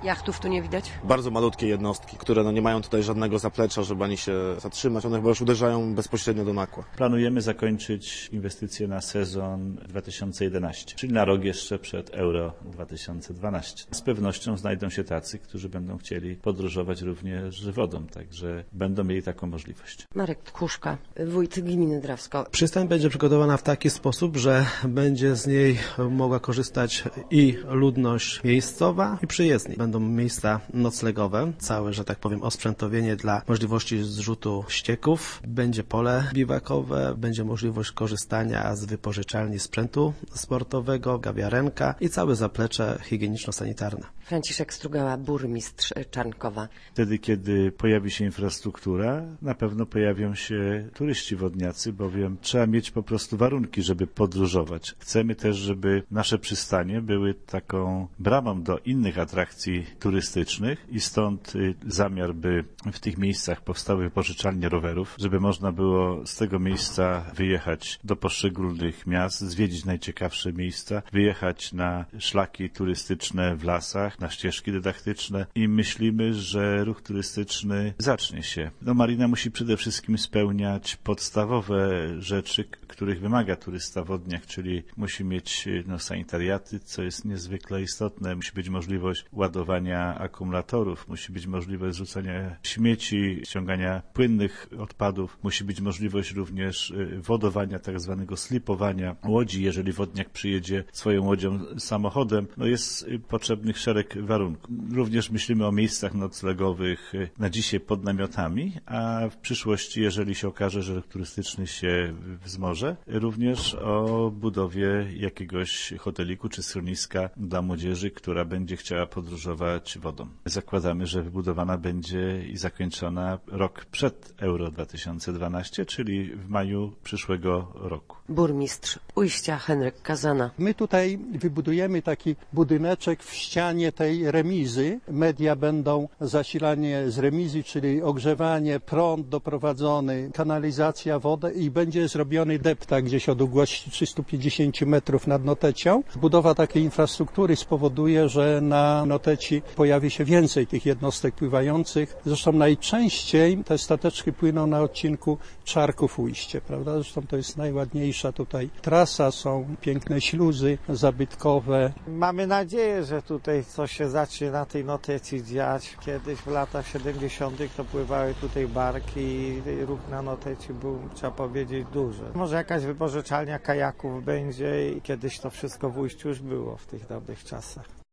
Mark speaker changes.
Speaker 1: Jachtów tu nie widać?
Speaker 2: Bardzo malutkie jednostki, które nie mają tutaj żadnego zaplecza, żeby ani się zatrzymać. One chyba już uderzają bezpośrednio do makła.
Speaker 3: Planujemy zakończyć inwestycje na sezon 2011, czyli na rok jeszcze przed Euro 2012. Z pewnością znajdą się tacy, którzy będą chcieli podróżować również wodą, także będą mieli taką możliwość.
Speaker 1: Marek Tkuszka, wójt gminy Drawsko.
Speaker 4: Przystań będzie przygotowana w taki sposób, że będzie z niej mogła korzystać i ludność miejscowa, i przyjezdni. Będą miejsca noclegowe, całe, że tak powiem, osprzętowienie dla możliwości zrzutu ścieków. Będzie pole biwakowe, będzie możliwość korzystania z wypożyczalni sprzętu sportowego, kawiarenka i całe zaplecze higieniczno-sanitarne.
Speaker 1: Franciszek Strugała, burmistrz Czarnkowa.
Speaker 3: Wtedy, kiedy pojawi się infrastruktura, na pewno pojawią się turyści wodniacy, bowiem trzeba mieć po prostu warunki, żeby podróżować. Chcemy też, żeby nasze przystanie były taką bramą do innych atrakcji turystycznych i stąd zamiar, by w tych miejscach powstały wypożyczalnie rowerów, żeby można było z tego miejsca wyjechać do poszczególnych miast, zwiedzić najciekawsze miejsca, wyjechać na szlaki turystyczne w lasach, na ścieżki dydaktyczne i myślimy, że ruch turystyczny zacznie się. Marina musi przede wszystkim spełniać podstawowe rzeczy, których wymaga turysta wodniak, czyli musi mieć sanitariaty, co jest niezwykle istotne. Musi być możliwość ładowania akumulatorów, musi być możliwość zrzucania śmieci, ściągania płynnych odpadów, musi być możliwość również wodowania, tak zwanego slipowania łodzi, jeżeli wodniak przyjedzie swoją łodzią samochodem. Jest potrzebnych szereg warunków. Również myślimy o miejscach noclegowych na dzisiaj pod namiotami, a w przyszłości, jeżeli się okaże, że ruch turystyczny się wzmoże, również o budowie jakiegoś hoteliku czy schroniska dla młodzieży, która będzie chciała podróżować wodą. Zakładamy, że wybudowana będzie i zakończona rok przed Euro 2012, czyli w maju przyszłego roku.
Speaker 1: Burmistrz Ujścia Henryk Kazana.
Speaker 5: My tutaj wybudujemy taki budyneczek w ścianie tej remizy. Media będą zasilanie z remizy, czyli ogrzewanie, prąd doprowadzony, kanalizacja, woda i będzie zrobiony deptak gdzieś o długości 350 metrów nad Notecią. Budowa takiej infrastruktury spowoduje, że na Noteci pojawi się więcej tych jednostek pływających. Zresztą najczęściej te stateczki płyną na odcinku Czarków-Ujście, prawda? Zresztą to jest najładniejsza tutaj trasa, są piękne śluzy zabytkowe.
Speaker 6: Mamy nadzieję, że tutaj coś się zacznie na tej Noteci dziać. Kiedyś w latach 70. to pływały tutaj barki i ruch na Noteci był, trzeba powiedzieć, duży. Może jakaś wypożyczalnia kajaków będzie i kiedyś to wszystko w Ujściu już było w tych dobrych czasach.